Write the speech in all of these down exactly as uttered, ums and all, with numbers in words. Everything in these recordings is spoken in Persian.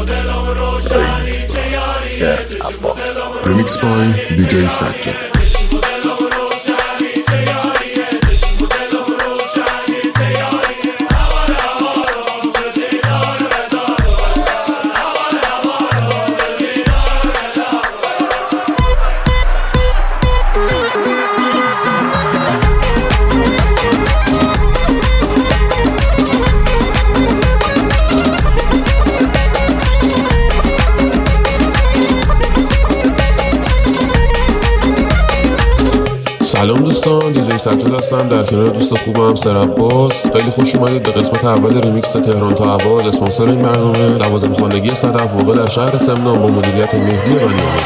Remix by Sir Abbas. Remix by دی جی Sajjad. سلام دوستان، دی جی سجاد هستم در کنار دوست خوبم سر عباس. خیلی خوش اومدید به قسمت اول ریمیکس تهران تا عباد. اسپانسر این برنامه لوازم خانگی صدف واقع در شهر سمنان با مدیریت مهدی غنی‌آبادی.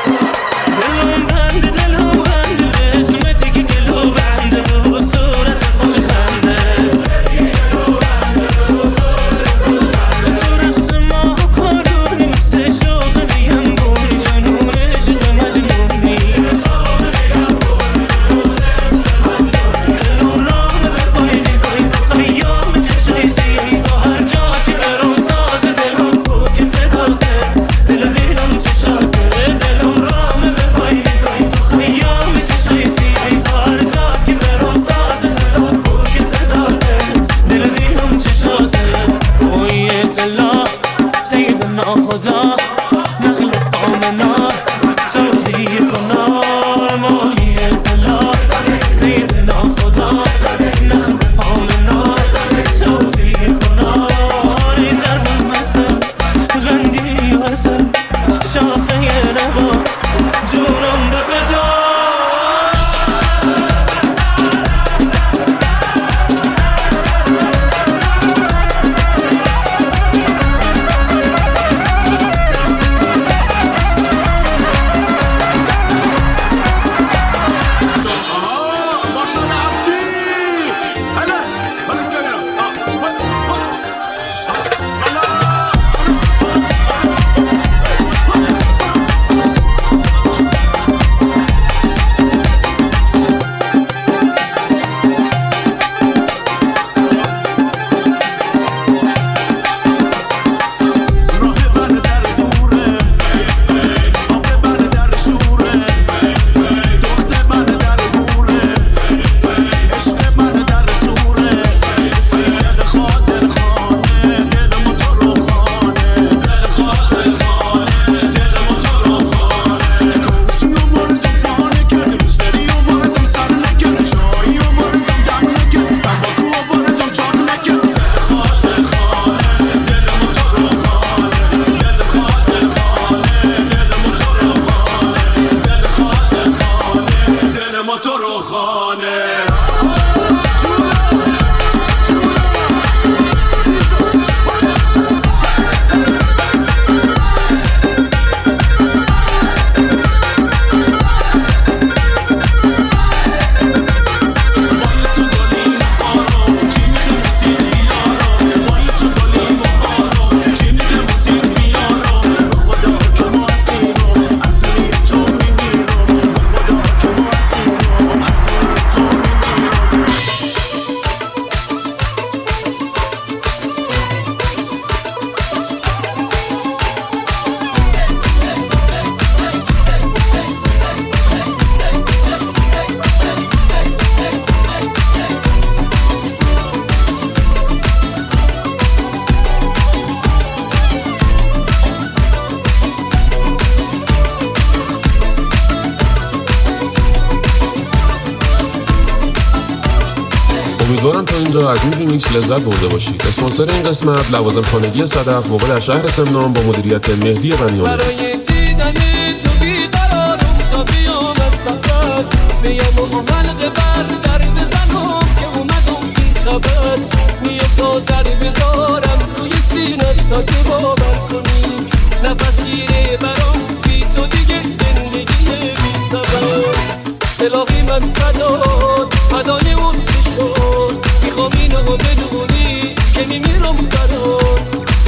امیدوارم تا اینجا از این ریمیکس لذت برده باشید. اسپانسر این قسمت لوازم خانگی صدف واقع در شهر سمنان با مدیریت مهدی غنی‌آبادی. برای دیدن تو بیقرارم تا بیام از سفر، بیام و حلقه بر در بزنم که اومدم بی خبر، میام تا سر بذارم روی سینت تا که باور کنی، نفس گیره برام بی تو دیگه زندگی بی سبب. دلاغی من صداد فدای اون بشد، میخوام اینو بدونی که میمیرم برات.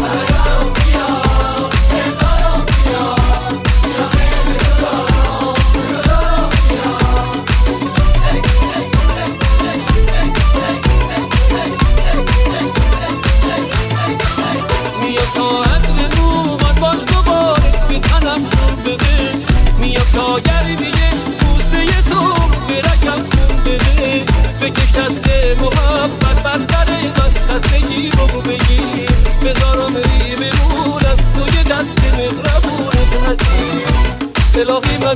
برام بیا برام بیا الهی من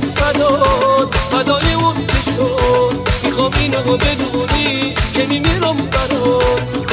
فداد فدای اون چه شد میخوام اینو بدونی که میمیرم برات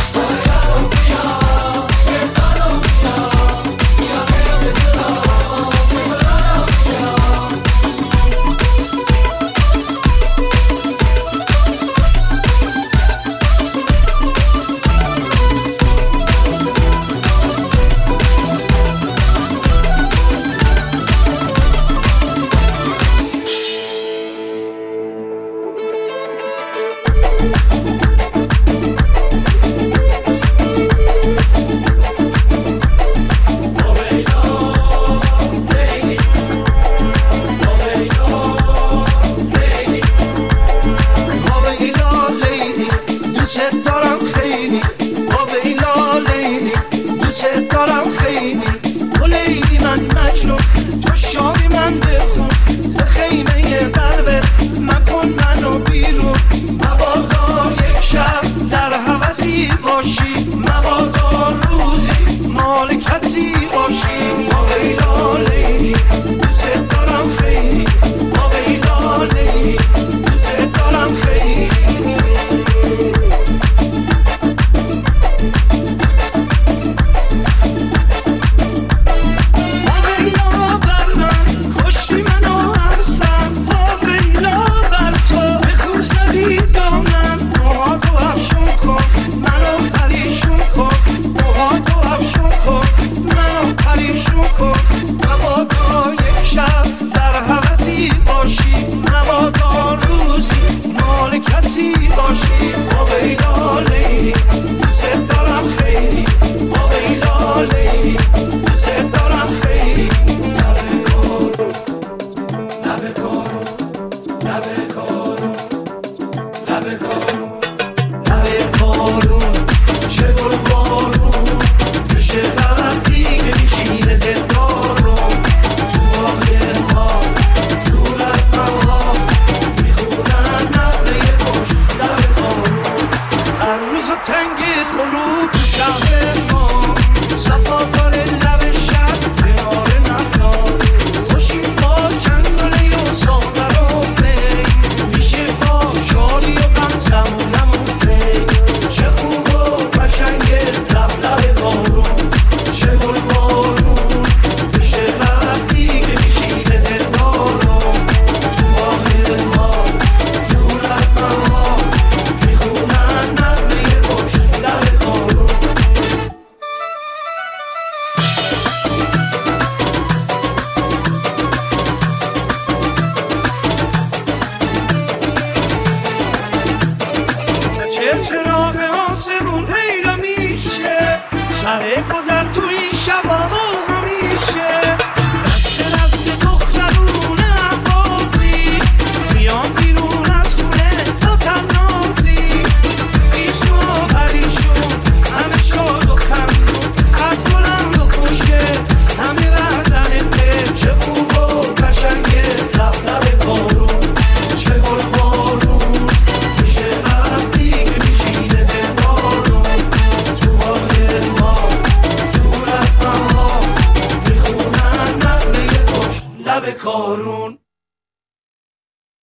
لب کارون